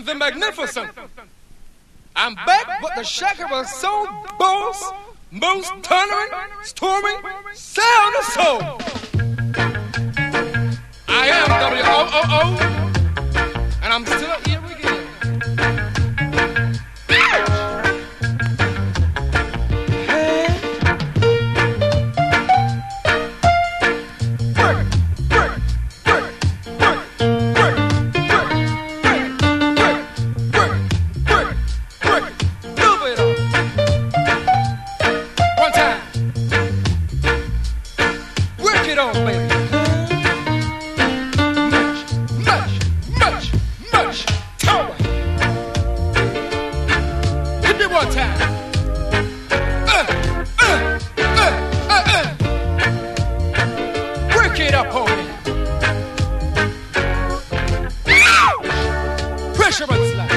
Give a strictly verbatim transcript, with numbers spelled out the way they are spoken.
the magnificent. I'm back with the shaker of soul, boss, most thundering, storming, sound of soul. I am W O O O, and I'm still here again. Pressure on the slide.